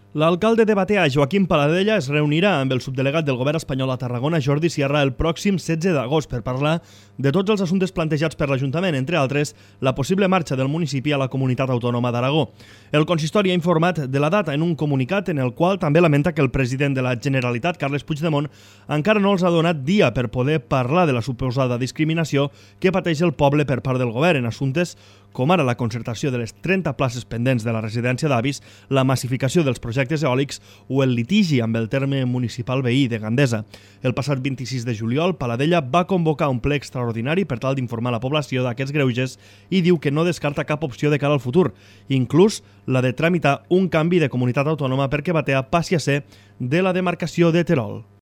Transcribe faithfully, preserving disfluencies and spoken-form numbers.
L'alcalde de Batea, Joaquim Paladella, es reunirà amb el subdelegat del govern espanyol a Tarragona, Jordi Sierra, el pròxim setze d'agost per parlar de tots els assumptes plantejats per l'Ajuntament, entre altres, la possible marxa del municipi a la Comunitat Autònoma d'Aragó. El consistori ha informat de la data en un comunicat en el qual també lamenta que el president de la Generalitat, Carles Puigdemont, encara no els ha donat dia per poder parlar de la suposada discriminació que pateix el poble per part del govern en assumptes com ara la concertació de les trenta places pendents de la residència d'avis, la massificació dels projectes eòlics o el litigi amb el terme municipal veí de Gandesa. El passat vint-i-sis de juliol, Paladella va convocar un ple extraordinari per tal d'informar la població d'aquests greuges i diu que no descarta cap opció de cara al futur, inclús la de tramitar un canvi de comunitat autònoma perquè Batea passi a ser de la demarcació de Terol.